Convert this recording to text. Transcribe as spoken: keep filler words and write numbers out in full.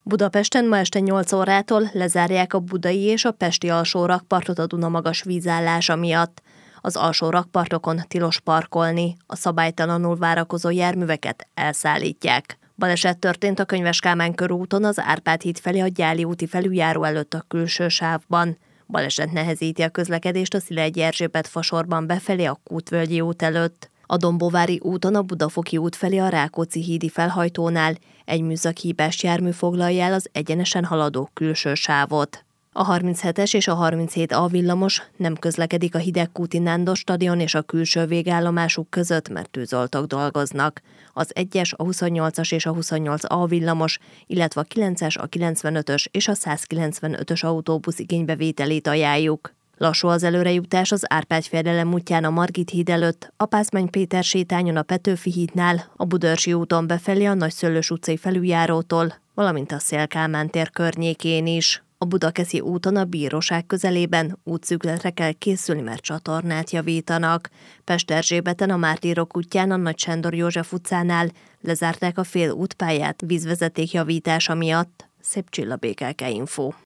Budapesten ma este nyolc órától lezárják a budai és a pesti alsó rakpartot a Duna magas vízállása miatt. Az alsó rakpartokon tilos parkolni, a szabálytalanul várakozó járműveket elszállítják. Baleset történt a Könyves Kálmán körúton az Árpád híd felé a Gyáli úti felüljáró előtt a külső sávban. Baleset nehezíti a közlekedést a Szilegyi Erzsébet fasorban befelé a Kútvölgyi út előtt. A Dombovári úton a Budafoki út felé a Rákóczi hídi felhajtónál egy műszaki hibás jármű foglalja el az egyenesen haladó külső sávot. A harminchetes és a harminchét A villamos nem közlekedik a Hidegkúti Nándor stadion és a külső végállomásuk között, mert tűzoltók dolgoznak. Az egyes, a huszonnyolcas és a huszonnyolc A villamos, illetve a kilences, a kilencvenötös és a százkilencvenötös autóbusz igénybevételét ajánljuk. Lassú az előrejutás az Árpád-fejedelem útján a Margit híd előtt, a Pászmány Péter sétányon a Petőfi hídnál, a Budaörsi úton befelé a Nagyszőlős utcai felüljárótól, valamint a Széll-Kálmán tér környékén is. A Budakeszi úton a Bíróság közelében útszűkületre kell készülni, mert csatornát javítanak. Pest-Erzsébeten a Mártírok útján a Nagy Sándor József utcánál lezárták a fél útpályát vízvezeték javítása miatt. Szép Csilla, bé ká ká Info.